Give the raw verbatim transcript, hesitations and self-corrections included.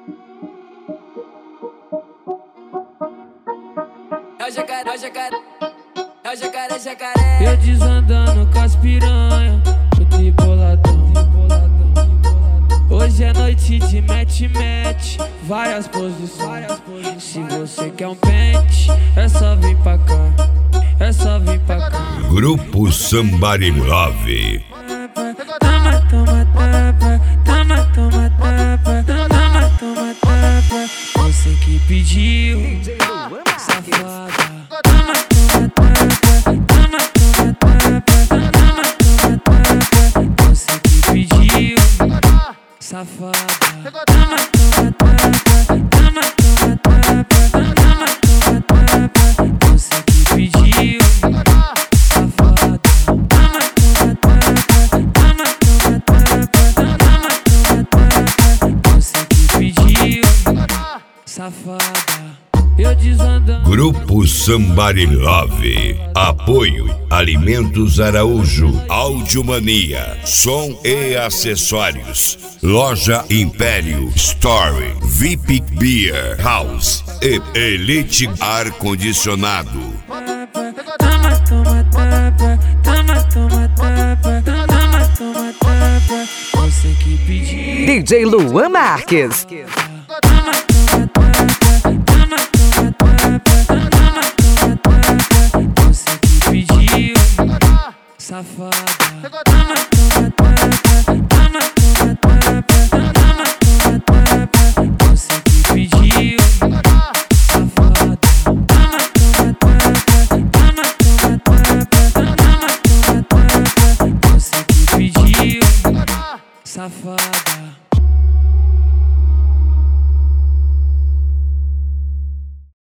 É o jacaré, é o jacaré, é o jacaré, jacaré. Eu desandando com as piranha, eu tô boladão. Hoje é noite de match-match, várias posições. Se você quer um pente, é só vir pra cá, é só vir pra cá. Grupo Somebody Love. Toma, toma, tapa, toma, toma, tapa, toma, toma, tapa. Você que pediu, safada. Toma, toma, tapa, toma, toma, tapa, toma, toma, tapa. Você que pediu, safada. Toma, toma, tapa, toma, toma, tapa, toma, toma, tapa. Você que pediu, safada. Toma, toma, tapa, toma, toma, tapa, toma, toma, tapa. Você que pediu, safada. Eu desandando. Grupo Somebody Love. Apoio Alimentos Araújo, Audiomania, som e acessórios. Loja Império Store, V I P Beer House e Elite Ar Condicionado. Toma, toma, tapa, toma, toma, tapa, toma, toma, tapa. Você que pediu. D J Luan Marques. Toma, toma, tapa, toma, toma, tapa, toma, toma, tapa. Você que pediu, safada. Toma, toma, tapa, toma, toma, tapa.